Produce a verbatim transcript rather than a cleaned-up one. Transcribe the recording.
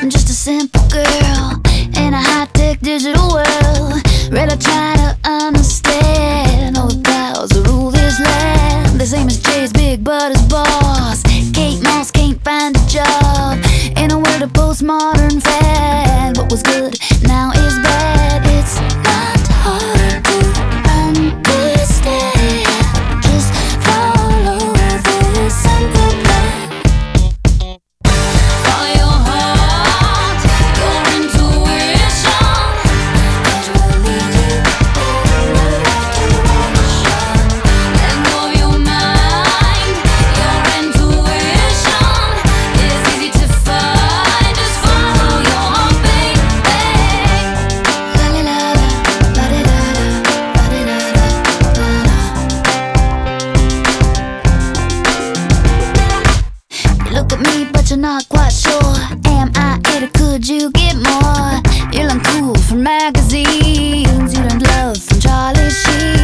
I'm just a simple girl in a high-tech digital world. Rather try to understand all the powers that rule this land. The same as Jay's big but his boss. Kate Moss can't find a job in a world of postmodern fad. What was good now is bad. It's not hard to understand. Just follow this simple plan. Follow your heart, your intuition. It will lead you in the right direction. Let go of your mind, your intuition is easy to find. Just follow your heart, baby. La la la la, la di da da, la di da da, la la. You look at me, but you're not quite sure. Am I it or could you get more? You learn cool from magazines, you learned love from Charlie Sheen.